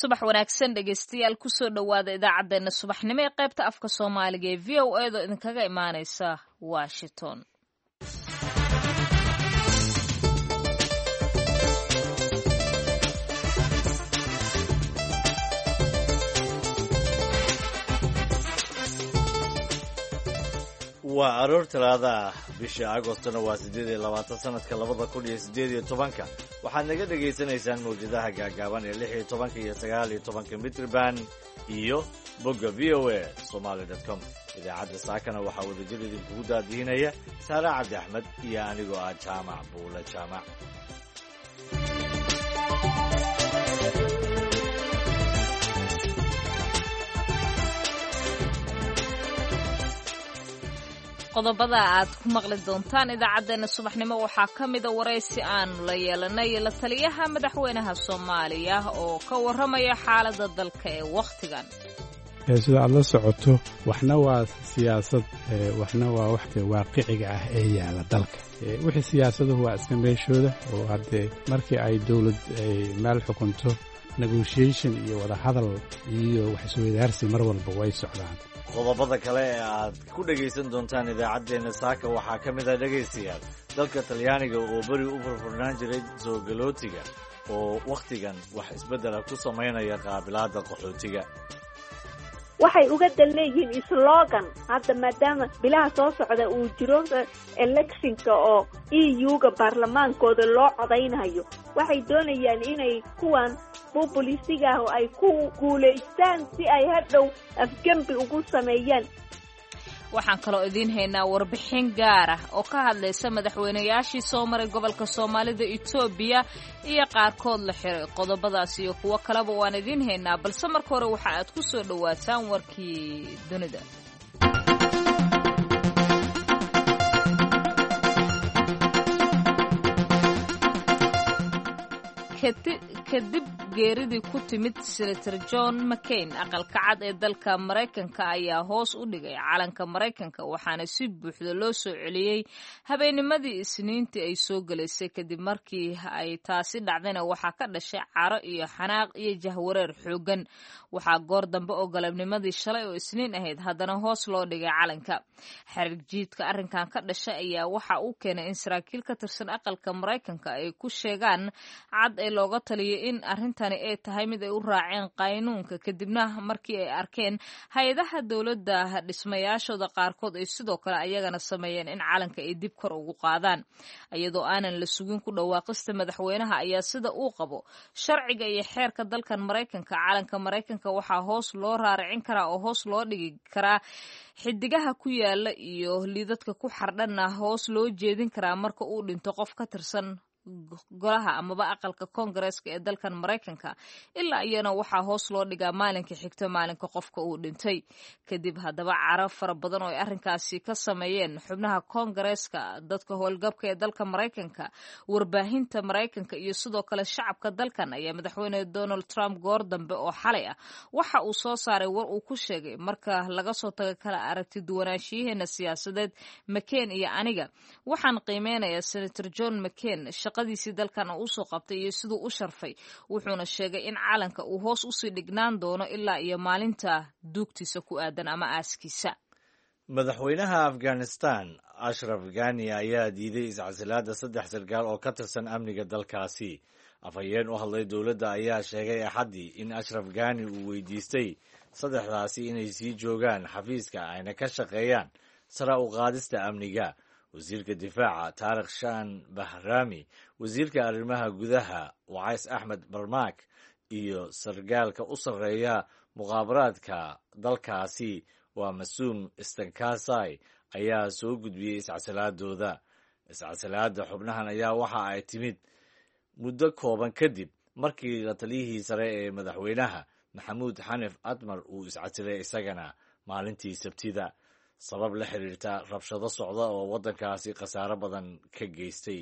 subax wanaagsan dhegeystayaal kusoo dhowaada idaacaddeenna subaxnimo ee qaybta afka soomaaliga ee v o a do idinkaga imaaneysa washington. waa aroor talaada ah bisha agostona waa 8 sanadka 2018 waxaad naga dhegaysanaysaan mawjadaha gaagaaban ee 16 iyo 19 mitrban iyo bogga voa somali.com. idaacadda saakana waxaa wadajir idinkugu daadiinaya saare cabdi axmed iyo anigoo ah jaamac buula jaamac. qodobada aad ku maqli doontaan idaacaddeenna subaxnimo waxaa ka mida waraysi aanu la yeelanay la taliyaha madaxweynaha soomaaliya oo ka warramaya xaaladda dalka ee wakhtigan. sida aad la socoto waxna waa siyaasad waxna waa waxta waaqiciga ah ee yaala dalka. wixii siyaasaduhu waa iska meeshooda oo haddee markii ay dawlad meel xukunto negotiation iyo wadahadal iyo wax isweydaarsi mar walba way socdaan. qodobada kale ee aad ku dhegaysan doontaan idaacaddeenna saaka waxaa ka mid ah dhegaystayaal dalka talyaaniga oo beri u furfurnaan jiray soo galootiga oo wakhtigan wax isbeddela ku samaynaya qaabilaadda qaxootiga. waxay uga dan leeyihiin slogan hadda maadaama bilaha soo socda uu jiro electionka oo EU-ga baarlamaankooda loo codaynayo waxay doonayaan inay kuwan populisiga ah oo ay ku guulaystaan si ay hadhow afgembi ugu sameeyaan. waxaan kaloo idiin haynaa warbixin gaar ah oo ka hadlaysa madaxweynayaashii soo maray gobolka soomaalida Itoobiya iyo qaarkood la xiray. qodobadaas iyo kuwo kaleba waan idiin haynaa, balse marka hore waxa aad ku soo dhawaataan warkii dunida. kadib geeridii ku timid senator John McCain aqalka cad ee dalka Mareykanka ayaa hoos u dhigay calanka Mareykanka waxaana si buuxda loo soo celiyay habeennimadii Isniintii ay soo galaysay. kadib markii ay taasi dhacdayna waxaa ka dhashay caro iyo xanaaq iyo jahwareer xoogan. waxaa goor dambe oo galabnimadii shalay oo Isniin ahayd haddana hoos loo dhigay calanka. xarig jiidka arrinkan ka dhashay ayaa waxa uu keenay in saraakiil ka tirsan aqalka Mareykanka ay ku sheegaan cad ee looga taliyay in arrintani ay tahay mid ay u raaceen qaynuunka, kadibna markii ay arkeen hay-adaha dowladda dhismayaashooda qaarkood ay sidoo kale ayagana sameeyeen in calanka ay dib kor ugu qaadaan. iyadoo aanan la sugin ku dhawaaqista madaxweynaha ayaa sida uu qabo sharciga iyo xeerka dalkan Mareykanka, calanka Mareykanka waxaa hoos loo raaricin karaa oo hoos loo dhigi karaa xidigaha ku yaala iyo liidadka ku xardhanna hoos loo jeedin karaa marka uu dhinto qof ka tirsan golaha amaba aqalka koongareeska ee dalkan Mareykanka. ilaa iyana waxaa hoos loo dhigaa maalinka xigta maalinka qofka uu dhintay. kadib haddaba caro fara badan oo ay arrinkaasi ka sameeyeen xubnaha koongareeska, dadka howlgabka ee dalka Mareykanka, warbaahinta Mareykanka iyo sidoo kale shacabka dalkan ayaa madaxweyne Donald Trump goor dambe oo xalay ah waxa uu soo saaray war uu ku sheegay marka laga soo tago kala aragti duwanaanshiyaheena siyaasadeed McCain iyo aniga waxaan qiimeynayaa senator John McCain shaqadiisii dalkan uu soo qabtay iyo siduu u sharfay. wuxuuna sheegay in calanka uu hoos usii dhignaan doono ilaa iyo maalinta duugtiisa ku aadan ama aaskiisa. madaxweynaha Afghanistan Ashraf Ghani ayaa diiday iscasilaadda 3 sarkaal oo ka tirsan amniga dalkaasi. afhayeen u hadlay dowladda ayaa sheegay Axaddii in Ashraf Ghani uu weydiistay 3daasi inay sii joogaan xafiiska ayna ka shaqeeyaan sare u qaadista amniga. wasiirka difaaca Taariq Shaan Bahrami, wasiirka arrimaha gudaha Wacays Axmed Barmak iyo sargaalka u sarreeya muqaabaraadka dalkaasi waa Masuum Istankasai ayaa soo gudbiyey iscasilaadooda. iscasilaadda xubnahan ayaa waxa ay timid muddo kooban kadib markii la taliyihii sare ee madaxweynaha Maxamuud Xanif Atmar uu iscasilay isagana maalintii Sabtida sabab la xiriirta rabshado socda oo waddankaasi khasaaro badan ka geystay.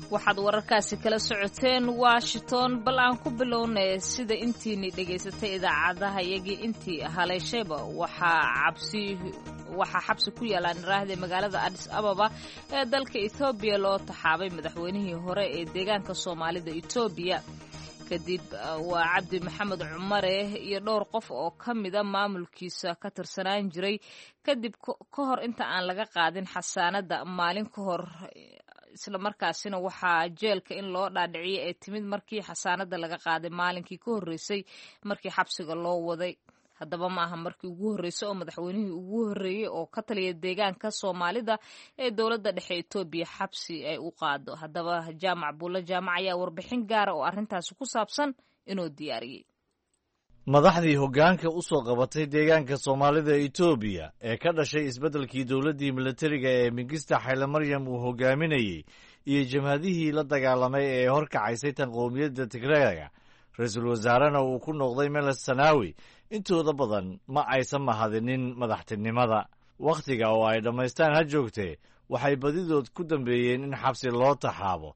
waxaad wararkaasi kala socoteen washington bal aan ku bilownay sida intiinii dhegaysatay idaacadaha iyagii intii haleeshayba waxaa xabsi ku yaalaan raahda magaalada addis ababa ee dalka ethoobiya loo taxaabay madaxweynihii hore ee deegaanka soomaalida etoobiya kadib waa cabdi maxamed cumare iyo dhowr qof oo ka mida maamulkiisa ka tirsanaan jiray kadib ka hor inta aan laga qaadin xasaanadda maalin ka hor isla markaasina waxaa jeelka in loo dhaadhiciyay ee timid markii xasaanadda laga qaaday maalinkii ka horreysay markii xabsiga loo waday haddaba ma aha markii ugu horreysay oo madaxweynihii ugu horreeyey oo ka taliya deegaanka soomaalida ee dowladda dhexe etoobiya xabsi ay u qaado haddaba jaamac buulle jaamac ayaa warbixin gaara oo arrintaasi ku saabsan inuu diyaariyey madaxdii hoggaanka u soo qabatay deegaanka soomaalida etoobiya ee ka dhashay isbeddelkii dowladdii milatariga ee mingista xaylemaryam uu hoggaaminayey iyo jabhadihii la dagaalamay ee horkacaysay tan qowmiyadda tigreega ra-iisul wasaarena uu ku noqday meles sanaawi intooda badan ma aysan mahadinin madaxtinimada wakhtiga oo ay dhammaystaan ha joogtee waxay badidood ku dambeeyeen in xabsi loo taxaabo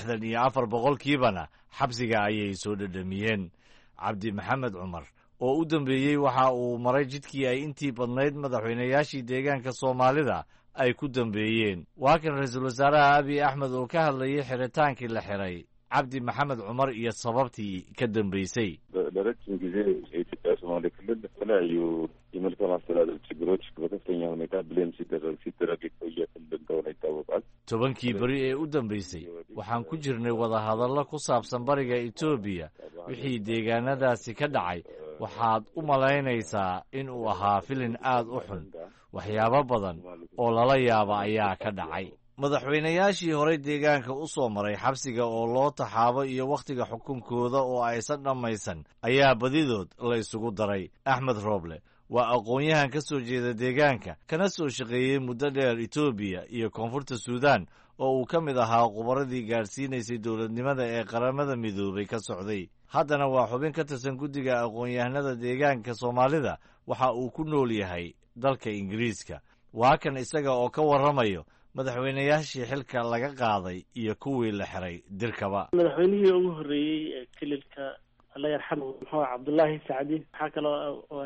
64% xabsiga ayay soo dhedhamiyeen cabdi maxamed cumar oo u dambeeyey waxa uu maray jidkii ay intii badnayd madaxweynayaashii deegaanka soomaalida ay ku dambeeyeen waa kan ra-iisul wasaaraha abiy axmed oo ka hadlayay xiritaankii la xiray cabdi maxamed cumar iyo sababtii ka dambeysay ለረጅም ጊዜ የኢትዮጵያ ሶማሌ ክልል የተለያዩ የመልካም አስተዳደር ችግሮች በከፍተኛ ሁኔታ ብሌም ሲደረግ የቆየ ክልል እንደሆነ ይታወቃል። 10 beri ee u dambeysay waxaan ku jirnay wadahadallo ku saabsan bariga etoobiya wixii deegaanadaasi ka dhacay waxaad u malaynaysaa in uu ahaa filin aad u xun waxyaabo badan oo lala yaaba ayaa ka dhacay madaxweynayaashii horey deegaanka u soo maray xabsiga oo loo taxaabo iyo wakhtiga xukunkooda oo aysan dhammaysan ayaa badidood la isugu daray axmed rooble waa aqoon-yahan ka soo jeeda deegaanka kana soo shaqeeyey muddo dheer etoobiya iyo koonfurta suudaan oo uu ka mid ahaa khubaradii gaadhsiinaysay dowladnimada ee qaramada midoobay ka socday haddana waa xubin ka tirsan guddiga aqoon-yahanada deegaanka soomaalida waxa uu ku nool yahay dalka ingiriiska waa kan isaga oo ka warramayo madaxweynayaashii xilka laga qaaday iyo kuwii la xiray dirkaba madaxweynihii ugu horreeyey ee kililka alla yarxamu muxuu cabdullaahi sacdi waxaa kaloo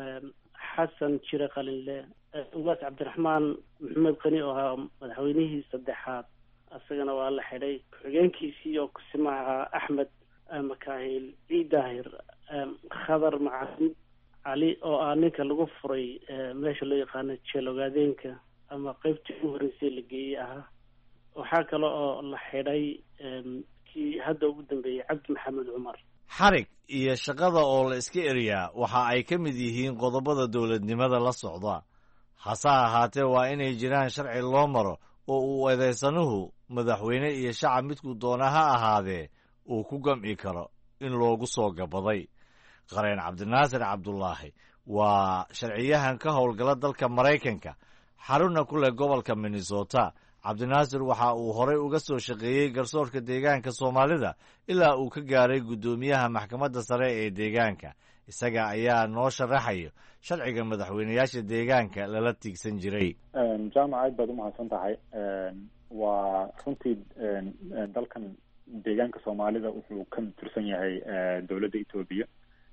xasan jire qalinle ugaas cabdiraxmaan maxamed qani oo ahaa madaxweynihii saddexaad isagana waa la xidhay ku-xigeenkiisii oo kusima ahaa axmed makaahil ciidaahir khadar macalin cali oo ah ninka lagu furay meesha loo yaqaano jeelogaadeynka ama qaybtii ugu horreysay la geeyey ahaa waxaa kale oo la xidhay kii hadda ugu dambeeyey cabdi maxamed cumar xarig iyo shaqada oo la iska eriyaa waxa ay ka mid yihiin qodobada dowladnimada la socda hase ahaatee waa inay jiraan sharci loo maro oo uu eedeysanuhu madaxweyne iyo shacab midkuu doona ha ahaadee uu ku gamci karo in loogu soo gabaday qareen cabdinaasir cabdulaahi waa sharciyahan ka howlgala dalka maraykanka xarunna ku leh gobolka minnesota cabdinaasir waxa uu horey uga soo shaqeeyey garsoorka deegaanka soomaalida ilaa uu ka gaaray guddoomiyaha maxkamadda sare ee deegaanka isaga ayaa noo sharaxayo sharciga madaxweynayaasha deegaanka lala tiigsan jiray jaamac aad baad umahadsan tahay waa runtii dalkan deegaanka soomaalida wuxuu ka tirsan yahay dowladda etoobiya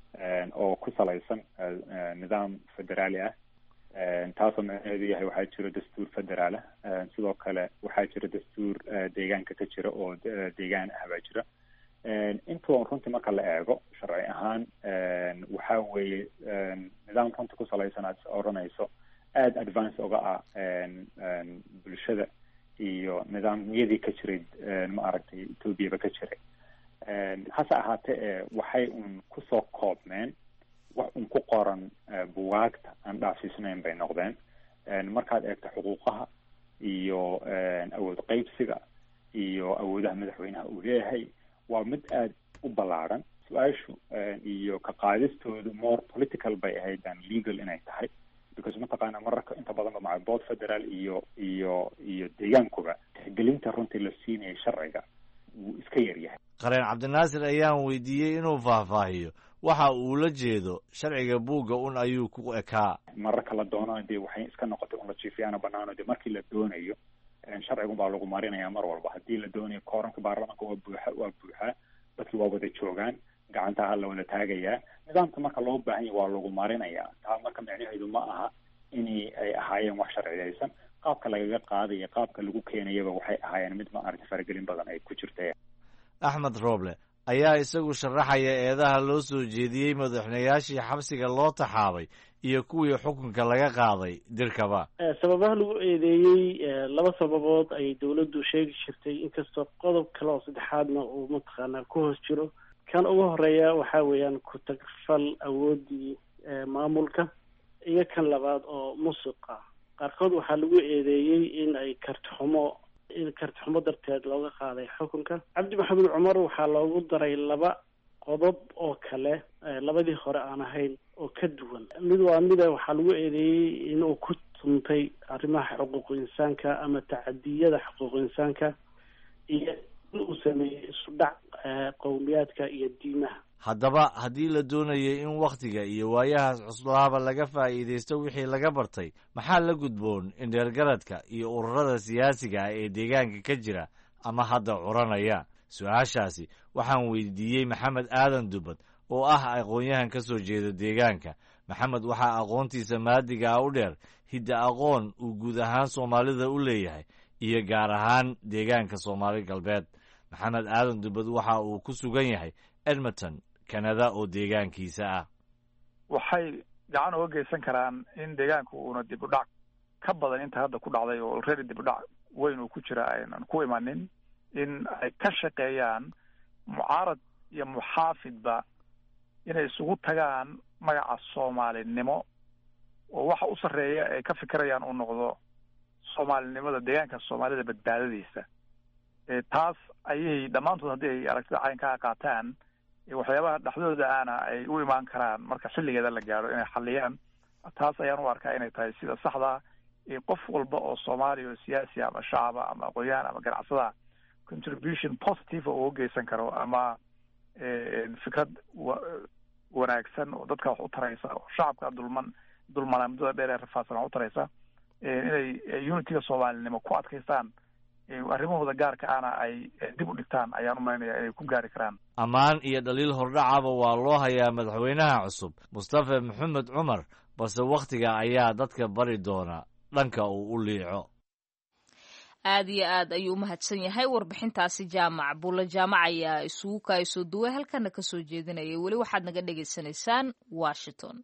oo ku salaysan nidaam federaali ah taasoo macnaheedu yahay waxaa jira dastuur federaalah sidoo kale waxaa jira dastuur deegaanka ka jira oo deegaan ah baa jira intuon runtii marka la eego sharci ahaan waxaa weeye nidaam runtii ku salaysan aad odhanayso aada advance oga ah bulshada iyo nidaamyadii ka jiray maaragtay etoobiyaba ka jiray hase ahaatee waxay un kusoo koobmeen wax un ku qoran bugaagta aan dhaafsiisnayn bay noqdeen markaad eegto xuquuqaha iyo awood qeybsiga iyo awoodaha madaxweynaha uu leeyahay waa mid aada u ballaaran su-aashu iyo ka qaadistoodu more political bay ahayd than legal inay tahay because mataqaana mararka inta badanba macbood federaal iyo deegaankuba tixgelinta runtii la siinayay sharciga wuu iska yaryahay qareen cabdinaasir ayaan weydiiyey inuu faahfaahiyo waxa uu la jeedo sharciga buugga un ayuu ku ekaa mararka la doono dee waxay iska noqotay un la jiifiyaana banaano dee markii la doonayo sharcigun baa lagu marinaya mar walba haddii la doonayo kooranka baarlamaanka waa buuxaa dadkii waa wada joogaan gacantaha la wada taagayaa nidaamka marka loo baahan yahay waa lagu marinayaa taa marka micnaheedu ma aha in ay ahaayeen wax sharciyaysan qaabka lagaga qaadaya qaabka lagu keenayaba waxay ahaayeen mid maaragtay faragelin badan ay ku jirta. Axmed Rooble ayaa isagu sharaxaya eedaha loo soo jeediyey madaxweynayaashii xabsiga loo taxaabay iyo kuwii xukunka laga qaaday dirkaba. sababaha lagu eedeeyey laba sababood ayay dawladdu sheegi jirtay inkastoo qodob kale oo saddexaadna uu mataqaanaa ku hoos jiro. kan ugu horeeya waxaa weeyaan ku tagfal awoodii maamulka iyo kan labaad oo musuqa. qaarkood waxaa lagu eedeeyey in ay kartixumo darteed looga qaaday xukunka. cabdi maxamed cumar waxaa loogu daray laba qodob oo kale labadii hore aan ahayn oo ka duwan. mid waxaa lagu eedeeyey inuu ku tuntay arrimaha xuquuq insaanka ama tacadiyada xuquuq insaanka iyo in uu sameeyey isu dhac qowmiyaadka iyo diimaha. haddaba haddii la doonayay in wakhtiga iyo waayahaas cuslaaba laga faa'iidaysto wixii laga bartay maxaa la gudboon in dheergaradka iyo ururada siyaasiga ah ee deegaanka ka jira ama hadda curanaya? su-aashaasi waxaan weydiiyey maxamed aadan dubad oo ah aqoon-yahan ka soo jeeda deegaanka. maxamed waxaa aqoontiisa maadiga ah u dheer hidda aqoon uu guud ahaan soomaalida u leeyahay iyo gaar ahaan deegaanka Soomaali galbeed. maxamed aadan dubad waxa uu ku sugan yahay Edmonton, Canada oo deegaankiisa ah. waxay gacan uga geysan karaan in deegaanku uuna dib u dhac ka badan inta hadda ku dhacday oo already dib u dhac weyn uu ku jira aynan ku imanin in ay ka shaqeeyaan mucaarad iyo muxaafidba inay isugu tagaan magaca soomaalinimo oo waxa u sarreeya ay ka fikirayaan uu noqdo soomaalinimada deegaanka soomaalida badbaadadiisa. taas ayay dhammaantood haddii ay aragtida caynkaa qaataan waxyaabaha dhexdooda aana ay u imaan karaan marka xilligeeda la gaaro inay xalliyaan. taas ayaan u arkaa inay tahay sida saxda qof walba oo soomaaliya oo siyaasi ama shacaba ama aqoon-yahan ama ganacsada contribution positive oo uga geysan karo ama fikrad wanaagsan oo dadka wax u taraysa oo shacabka dulmana muddada dheer ee rafaadsan wax u taraysa inay unitiga soomaalinimo ku adkaystaan arrimahooda gaarka ana ay dib u dhigtaan ayaan u malaynayaa inay ku gaari karaan. ammaan iyo dhaliil hordhacaba waa loo hayaa madaxweynaha cusub mustafa maxamed cumar balse wakhtiga ayaa dadka bari doona dhanka uu u liico. aad iyo aad ayuu umahadsan yahay warbixintaasi jaamac buulla jaamac ayaa isugu kaasoo duway halkana ka soo jeedinaya. weli waxaad naga dhagaysanaysaan Washington.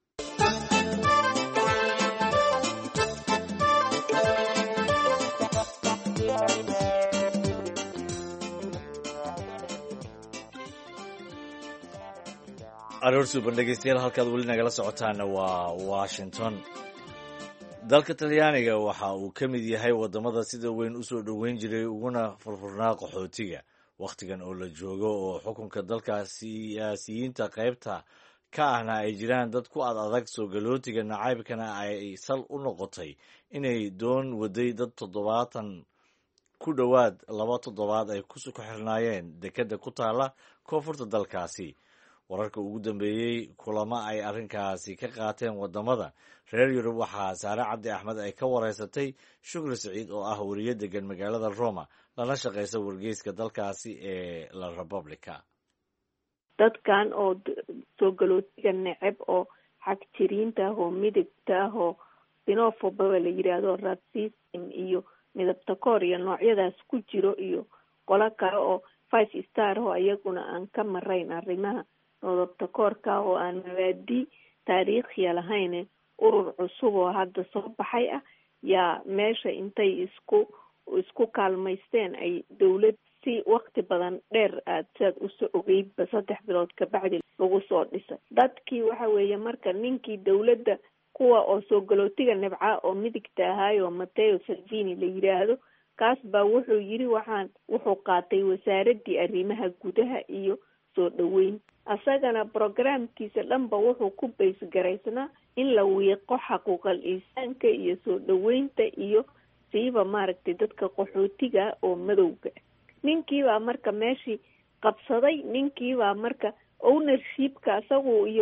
aroor suuban dhegeystayaal halkaad weli nagala socotaana waa Washington. dalka Talyaaniga waxa uu ka mid yahay wadamada sida weyn u soo dhoweyn jiray uguna furfurnaa qaxootiga. wakhtigan oo la joogo oo xukunka dalka siyaasiyiinta qaybta ka ahna ay jiraan dad ku adag soo galootiga nacaybkana ay sal u noqotay inay doon waday dad 70 ku dhowaad 2 toddobaad ay ku xirnaayeen dekada ku taala koonfurta dalkaasi. wararka ugu dambeeyey kulamo ay arrinkaasi ka qaateen wadamada reer Yurub waxaa Saare Cabdi Axmed ay ka wareysatay Shukri Saciid oo ah wariye degan magaalada Roma lana shaqeysa wargeyska dalkaasi ee La Repubblica. dadkan oo soo galootiga neceb oo xag jiriinta oo midabta oo xenophobia la yiraahdo racism iyo midabta koor iyo noocyadaas ku jiro iyo qola kale oo 5 star oo ayaguna aan ka marayn arrimaha midabta koorka oo aan mabaadi taariikhi lahayn urur cusub oo hadda soo baxay ah yaa meesha intay isku kaalmaysteen ay dawlad si waqti badan dheer aad saad u soo ogeydba 3 bilood ka bacdi lagu soo dhisay. dadkii waxa weeye marka ninkii dawladda kuwa oo soo galootiga nabca oo midigta ahaayo Matteo Salvini la yiraahdo kaas baa wuxuu yiri wuxuu qaatay wasaaradii arrimaha gudaha iyo soo dhaweyn. asagana programkiisa dhanba wuxuu ku baysgaraysnaa in la wiiqo xuquuqal insaanka iyo soo dhaweynta iyo siiba maaragtay dadka qaxootiga oo madowga. ninkiibaa marka meeshii qabsaday, ninkiibaa marka ownershipka asagu iyo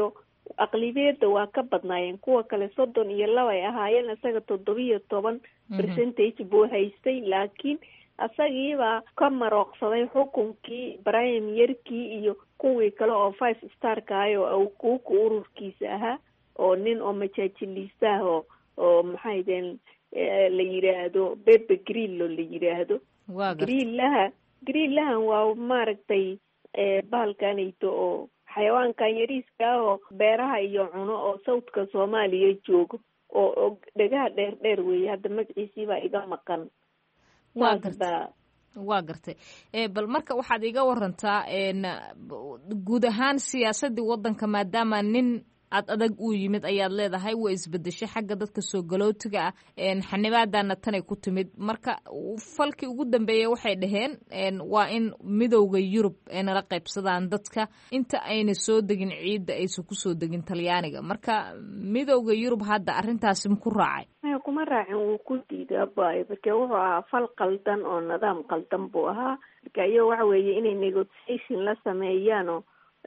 aqlibiyadda waa ka badnaayeen, kuwa kale 32 ay ahaayeen, isaga 17% buu haystay. laakiin isagiibaa ka marooqsaday xukunkii premierkii iyo kuwii kale oo 5 starka ah oo kuuka ururkiisa ahaa, oo nin oo majaajiliista ah oo maxay deen la yiraahdo Pepe Grillo la yiraahdo. Grillahan waa maaragtay bahalkanayto oo xayawaankan yariiska ah oo beeraha iyo cuno oo sawdka Soomaaliya joogo oo dhagaha dheer weeye. hadda magaciisii baa iga maqan. waa gartay. bal marka waxaad iga warantaa guud ahaan siyaasadii wadanka, maadaama nin adag uu yimid ayaad leedahay way isbedeshay xagga dadka soo galootiga ah, xanibaadana tanay ku timid. marka falkii ugu dambeeyey waxay dhaheen waa in midowda Yurub ay nala qaybsadaan dadka inta ayna soo degin ciidda aysan kusoo degin Talyaaniga. marka midowda Yurub hadda arrintaasi ma ku raacay? kuma raacin, wuu ku diiday abay, marka wuxuu ahaa fal qaldan oo nidaam qaldan buu ahaa. marka iyo waxa weeye inay negotiation la sameeyaan oo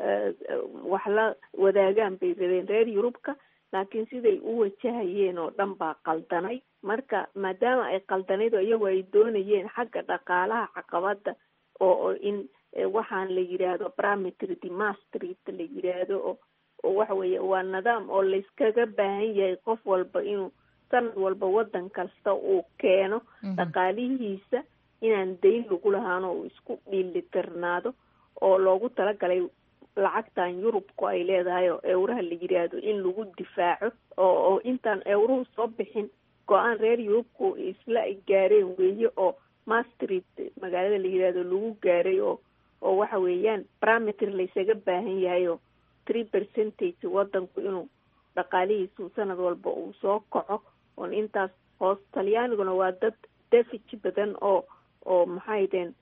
wax la wadaagaan bay rabeen reer Yurubka, laakiin siday u wajahayeen oo dhan baa qaldanay. marka maadaama ay qaldanayd oo iyagu ay doonayeen xagga dhaqaalaha caqabada oo in waxaan la yiraahdo parameter de Maastricht la yiraahdo oo waxa weeye waa nidaam oo la iskaga baahan yahay qof walba inuu sanad walba wadan kasta uu keeno dhaqaalihiisa inaan dayn lagu lahaan oo isku dhiilitirnaado oo loogu talagalay lacagtan Yurubku ay leedahay oo euraha la yiraahdo in lagu difaaco oo intaan euruhu soo bixin go-aan reer Yurubku isla gaareen weeye oo Maastricht magaalada la yiraahdo lagu gaaray oo waxa weeyaan parameter la isaga baahan yahay oo 3% wadanku inuu dhaqaalihiisu sanad walba uu soo kaco oo intaas hoos. Talyaaniguna waa dad deficit badan oo maxay deen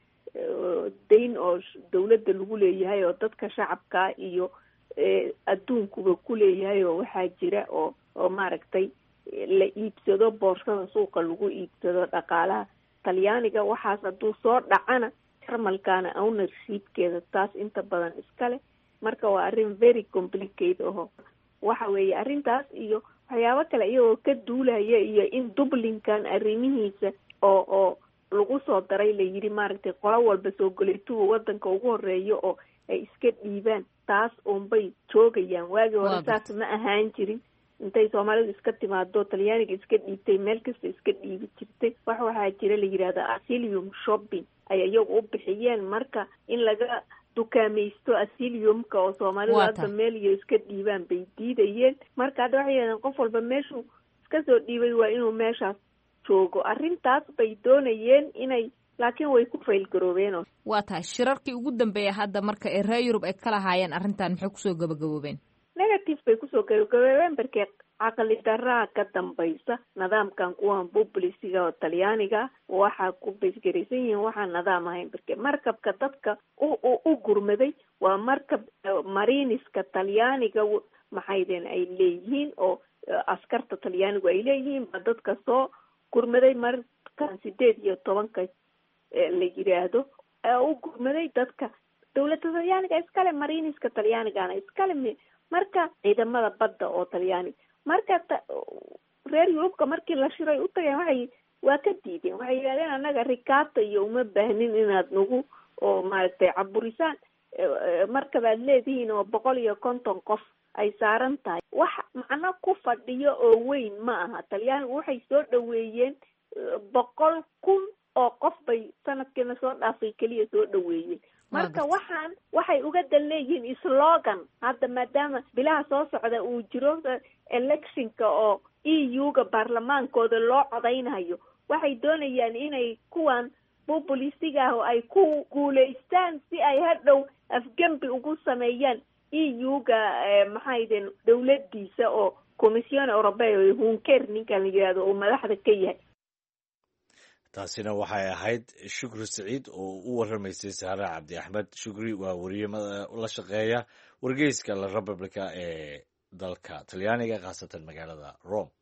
dayn oo dawladda lagu leeyahay oo dadka shacabka iyo adduunkuba ku leeyahay oo waxaa jira oo maaragtay la iibsado boorsada suuqa lagu iibsado dhaqaalaha Talyaaniga. waxaas hadduu soo dhacana Jarmalkana ownershipkeeda taas inta badan iskale. marka waa arrin very complicated oo waxa weeye arrintaas iyo waxyaabo kale iyagoo ka duulaya iyo in Dublinkan arrimihiisa oo lagu soo daray la yiri maaragtay qolo walba soo goleetuhu wadanka ugu horeeyo oo ay iska dhiibaan. taas unbay joogayaan. waagi hore saas ma ahaan jirin. intay Soomaalidu iska timaado Talyaaniga iska dhiibtay meel kasta iska dhiibi jirtay. waxaa jira la yiraahdo asylum shopping ay iyagu u bixiyeen. marka in laga dukaamaysto asylumka oo Soomaalidu hadda meel iyo iska dhiibaan bay diidayeen. marka hadda waxay yidhahdeen qof walba meeshuu iska soo dhiibay waa inuu meeshaas joogo. arrintaas bay doonayeen inay, laakiin way ku fail garoobeen. waa tahay shirarkii ugu dambeeyay hadda marka ee reer Yurub ay kala haayeen arrintan maxay kusoo gabagaboobeen? negative bay kusoo gabagaboobeen markii caqli darraa ka dambaysa nidaamkan kuwan populisiga oo Talyaaniga waxaa ku beesgaraysan yihiin waxaan nidaam ahayn. markii markabka dadka u gurmaday waa markab mariniska Talyaaniga maxay deen ay leeyihiin oo askarta Talyaanigu ay leeyihiin ba dadka soo gurmaday markan 18 la yiraahdo u gurmaday dadka dawladda Talyaaniga iskale mariniska Talyaanigana iskale. marka ciidamada badda oo Talyaani marka reer Yurubka markii la shiray u tagay waa ka diideen. waxay yiraahdeen anaga rikaata iyo uma baahnin inaad nagu oo maaragtay caburisaan. marka baad leedihiin oo 150 qof ay saaran tahay wax macna ku fadhiyo oo weyn ma aha. Talyaanigu waxay soo dhaweeyeen 100,000 oo qof bay sanadkiina soo dhaafay kaliya soo dhaweeyeen. marka waxay uga daleeyihiin slogan. hadda maadaama bilaha soo socda uu jiro electionka oo EU-ga baarlamaankooda loo codaynayo, waxay doonayaan inay kuwan populisiga ah oo ay ku guuleystaan si ay hadhow afgembi ugu sameeyaan EU-ga maxay deen dawladdiisa oo Commission Europea oo Juncker ninkan yiraahdo oo madaxda ka yahay. taasina waxay ahayd Shukri Saciid oo u waramaysay Sahra Cabdi Axmed. Shukri waa wariye la shaqeeya wargeyska La Repubblica ee dalka Talyaaniga, khaasatan magaalada Rome.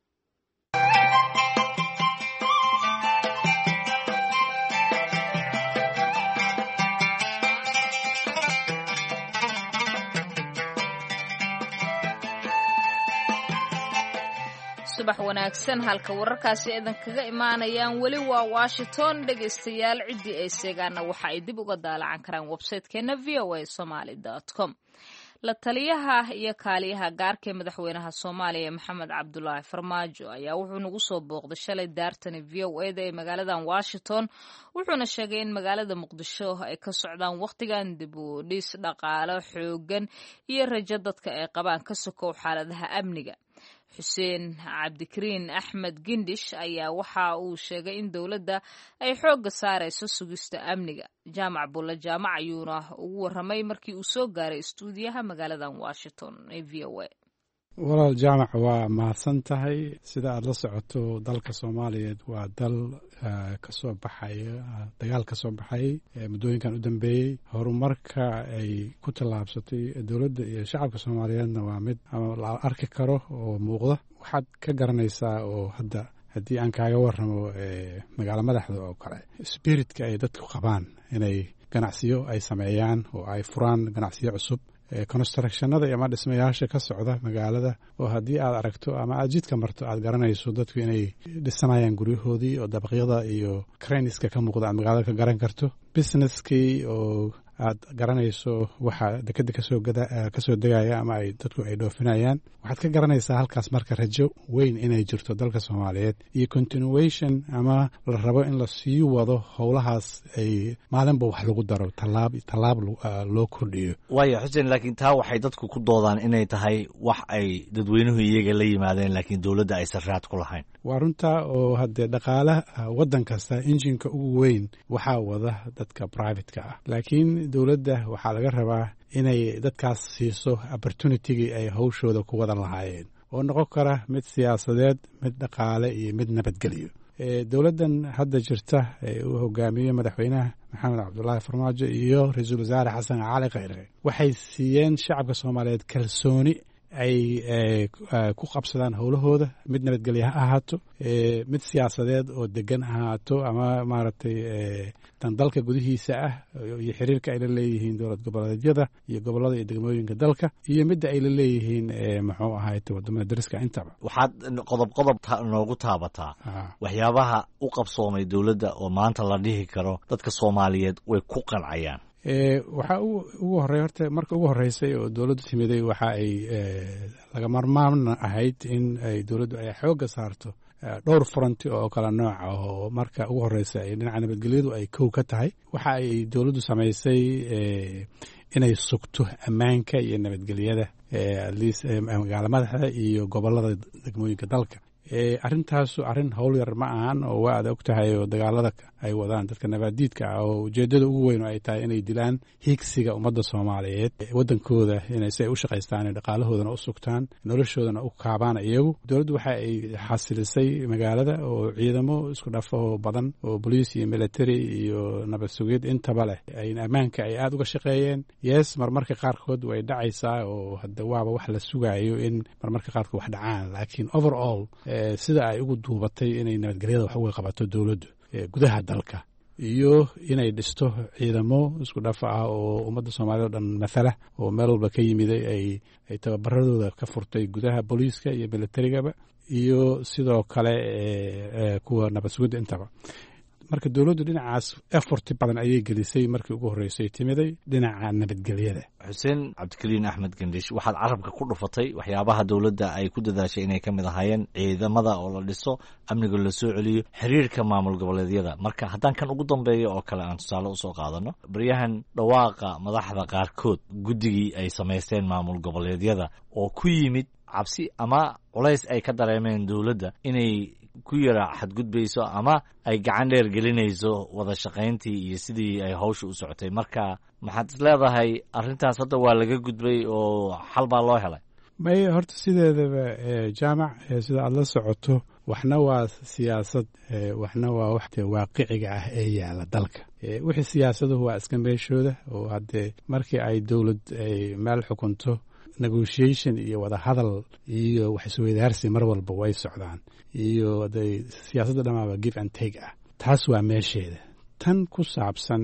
subax wanaagsan halka wararkaasi eedan kaga imaanayaan weli waa washington dhegaystayaal ciddii ay seegaana waxa ay dib uga daalacan karaan websaytekeena voasomali.com la taliyaha iyo kaaliyaha gaarka ee madaxweynaha soomaaliya maxamed cabdulaahi farmaajo ayaa wuxuu nagu soo booqday shalay daartani VOA-da ee magaaladan washington wuxuuna sheegay in magaalada muqdisho ay ka socdaan wakhtigan dib u dhis dhaqaalo xoogan iyo rajo dadka ay qabaan ka sokow xaaladaha amniga xuseen cabdikariin axmed gindish ayaa waxa uu sheegay in dowladda ay xoogga saarayso sugista amniga jaamac bulle jaamac ayuuna ugu warramay markii uu soo gaaray istuudiyaha magaaladan washington ee VOA. walaal jaamac waa mahadsan tahay sida aad la socoto dalka soomaaliyeed waa dal kasoo baxaya dagaal ka soo baxay muddooyinkan u dambeeyey horumarka ay ku tallaabsatay dowladda iyo shacabka soomaaliyeedna waa mid la arki karo oo muuqda waxaad ka garanaysaa oo hadda haddii aan kaaga warramo magaalo madaxda oo kale spiritka ay dadku qabaan inay ganacsiyo ay sameeyaan oo ay furaan ganacsiyo cusub constructionada ama dhismayaasha ka socda magaalada oo haddii aad aragto ama aad jidka marto aad garanayso dadku inay dhisanayaan guryahoodii oo dabaqyada iyo craniska ka muuqda aad magaalada ka garan karto businesskii oo aad garanayso waxa dekeda kasoo degaya ama ay dadku ay dhoofinayaan waxaad ka garanaysaa halkaas marka rajo weyn inay jirto dalka soomaaliyeed iyo continuation ama la rabo in la sii wado howlahaas ay maalinba wax lagu daro tallaab loo kordhiyo waayo xuseen laakiin taa waxay dadku ku doodaan inay tahay wax ay dadweynuhu iyaga la yimaadeen laakiin dowladda aysan raad ku lahayn waa runta oo haddee dhaqaalaha waddan kasta injinka ugu weyn waxaa wada dadka privateka ah laakiin dowladda waxaa laga rabaa inay dadkaas siiso opportunitygii ay hawshooda ku wadan lahaayeen oo noqon kara mid siyaasadeed mid dhaqaale iyo mid nabadgelyo dowladdan hadda jirta uu hogaamiye madaxweynaha maxamed cabdulaahi farmaajo iyo ra-iisul wasaare xasan cali khayre waxay siiyeen shacabka soomaaliyeed kalsooni ay ku qabsadaan howlahooda mid nabadgelye ha ahaato mid siyaasadeed oo degan ha ahaato ama maaragtay tan dalka gudihiisa ah iyo xiriirka ay la leeyihiin dowlad goboleedyada iyo gobollada iyo degmooyinka dalka iyo midda ay la leeyihiin muxuu ahayte wadamada dariska intaba waxaad qodob noogu taabataa waxyaabaha u qabsoomay dowladda oo maanta la dhihi karo dadka soomaaliyeed way ku qancayaan waxaa ugu horey horta marka ugu horreysay oo dowladdu timiday waxa ay laga marmaarna ahayd in ay dowladdu ay xoogga saarto dhowr furanti oo kala nooca oo marka ugu horreysa ay dhinaca nabadgelyadu ay kow ka tahay waxa ay dowladdu samaysay inay sugto ammaanka iyo nabadgelyada atleast magaalo madaxda iyo gobollada degmooyinka dalka arrintaasu arrin howl yar ma ahan oo waa aad og tahay oo dagaalada ay wadaan dadka nabaadiidka ah oo ujeeddada ugu weyn ay tahay inay dilaan higsiga ummadda soomaaliyeed waddankooda si ay u shaqaystaan inay dhaqaalahoodana u sugtaan noloshoodana u kaabaan iyagu dowladdu waxa ay xasilisay magaalada oo ciidamo isku dhafahoo badan oo boliis iyo military iyo nabad sugid intaba leh ammaanka ay aad uga shaqeeyeen yes marmarka qaarkood way dhacaysaa oo hadda waaba wax la sugaayo in marmarka qaarkood wax dhacaan laakiin overall sida ay ugu duubatay inay nabadgelyada wax uga qabato dowladdu gudaha dalka iyo inay dhisto ciidamo isku dhafa ah oo ummadda soomaaliyed o dhan mathala oo meel walba ka yimiday ay tababaradooda ka furtay gudaha booliiska iyo militarigaba iyo sidoo kale kuwa nabad sugidda intaba marka dowladdu dhinacaas efforti badan ayay gelisay markii ugu horreysay timiday dhinaca nabadgelyada xuseen cabdikariin axmed gendhish waxaad carabka ku dhufatay waxyaabaha dowladda ay ku dadaashay inay ka mid ahaayeen ciidamada oo la dhiso amniga la soo celiyo xiriirka maamul goboleedyada marka haddaan kan ugu dambeeya oo kale aan tusaale usoo qaadano baryahan dhawaaqa madaxda qaarkood guddigii ay samaysteen maamul goboleedyada oo ku yimid cabsi ama culays ay ka dareemeen dowladda inay ku yara xadgudbayso ama ay gacan dheer gelinayso wada shaqayntii iyo sidii ay hawsha u socotay marka maxaad is leedahay arrintaas hadda waa laga gudbay oo xal baa loo helay may horta sideedaba jaamac sida aad la socoto waxna waa siyaasad waxna waa wax waaqiciga ah ee yaala dalka wixii siyaasaduhu waa iska meeshooda oo haddee markii ay dowlad ay meel xukunto negotiation iyo wada hadal iyo wax isweydaarsi mar walba way socdaan iyo haday siyaasadda dhamaaba give and take ah taas waa meesheeda tan ku saabsan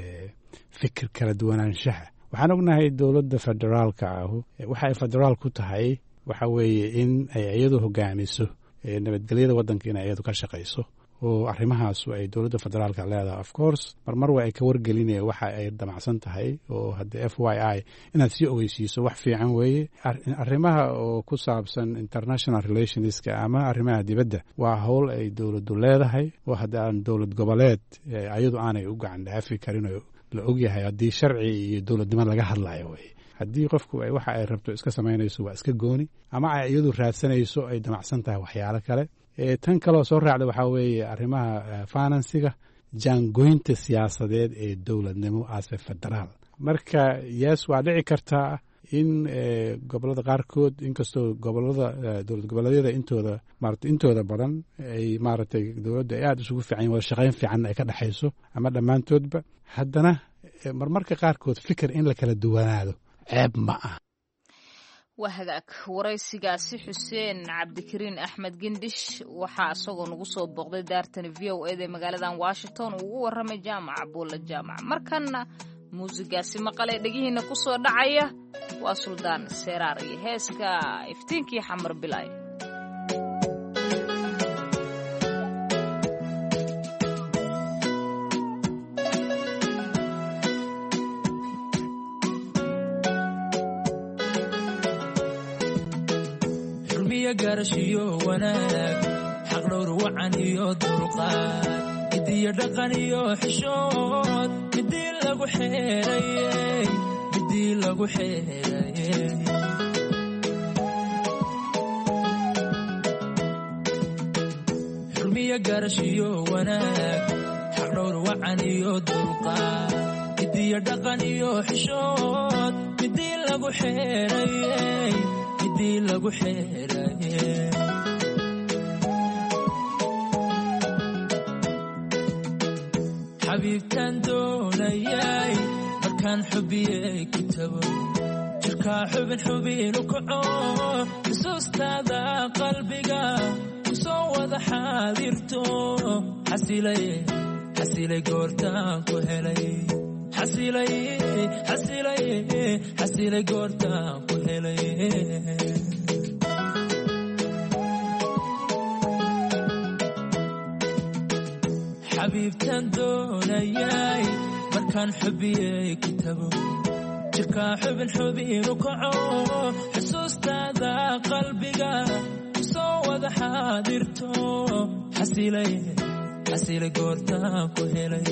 fikir kala duwanaanshaha waxaan ognahay dowladda federaalka ahu waxa ay federaal ku tahay waxa weeye in ay iyadu hogaamiso nabadgelyada waddanka inay iyadu ka shaqayso oo arrimahaasu ay dowladda federaalka leedahay of course marmar waa ay ka wargelinaya waxa ay damacsan tahay oo haddii FYI inaad sii ogeysiiso wax fiican weeye arrimaha oo ku saabsan international relationska ama arrimaha dibadda waa howl ay dowladdu leedahay oo haddaan dowlad goboleed ayadu aanay u gacan dhaafi karin oo la ogyahay haddii sharci iyo dowladnimo laga hadlayo weye haddii qofku ay waxa ay rabto iska samaynayso waa iska gooni ama ay iyadu raadsanayso ay damacsan tahay waxyaalo kale tan kaloo soo raacda waxaa weeye arrimaha finansiga jaangoynta siyaasadeed ee dowladnimo ase federaal marka yes waa dhici kartaa in gobolada qaarkood inkastoo gobolada dowlad goboleedyada intooda badan ay maaragtay dowladda ay aada isugu fiican wada shaqayn fiican ay ka dhexayso ama dhammaantoodba haddana marmarka qaarkood fikir in la kala duwanaado ceeb ma ah waa hagaag waraysigaasi xuseen cabdikariin axmed gendhish waxaa isagoo nagu soo booqday daartani VOA magaaladan Washington uu ugu warramay jaamaca buulla jaamac markanna muusigaasi maqalee dhegihiina ku soo dhacaya waa suldaan seeraar iyo heeska iftiinkii xamar bilaay garashiyo wanaag xaq dhowr wacan iyo dulqaad midiyo dhaqan iyo xishood midii lagu xeerayey xurmiyo garashiyo wanaag xaq dhowr wacan iyo dulqaad midiyo dhaqan iyo xishood midii lagu xeerayey xabiibtaan doonayay markaan xubiyey kitabo jirkaa xubin u kaco xusuustaada qalbiga ku soo wada xaadirto xasilay goortaan ku helay xasilay goortaan ku helay xabiibtaan doonayay markaan xubiyey kitabo jirkaa xubin u kaco xusuustaada qalbiga ku soo wada xaadirto xasilay goortaan ku helay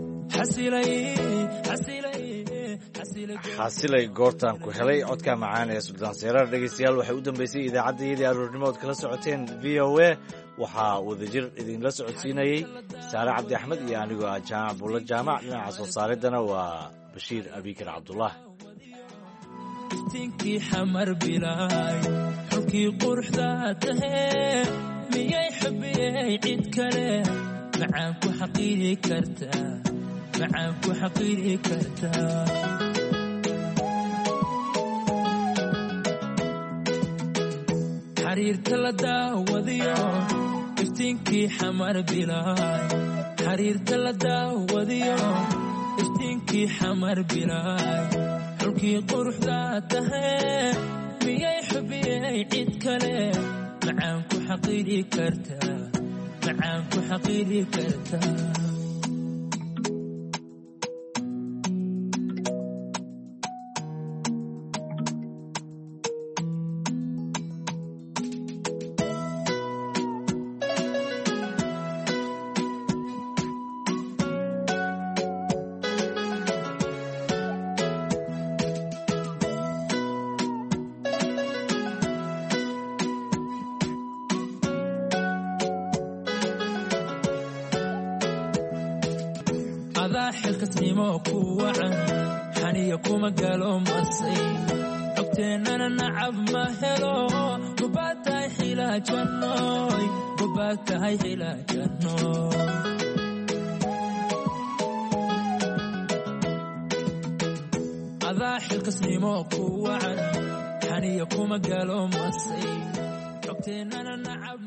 xasilay goortaan ku helay codka macaan ee suldaan seeraar dhegeystayaal waxay u dambeysay idaacaddayadii aroornimo ood kala socoteen VOA waxaa wadajir idinla socodsiinayey saare cabdi axmed iyo anigoo ah jaamac buulla jaamac dhinaca soo saaridana waa bashiir abikar cabdullah iftiinkii xamar bilaay xulkii quruxda tahee miyay xubiyey cid kale macaan ku xaqiiri kartaa xariirta la daawadiyo iftiinkii xamar bilaay xariirta la daawadiyo iftiinkii xamar bilaay xulkii quruxda tahee miyay xubiyey cid kale macaan ku xaqiiri kartaa xilkasnimo ku wacan xaniya kuma galo masay xogteennana nacab ma helo gubaad tahay xilaajanooy adaa xilkasnimo ku wacan xaniya kuma galo masay xogteennana nacab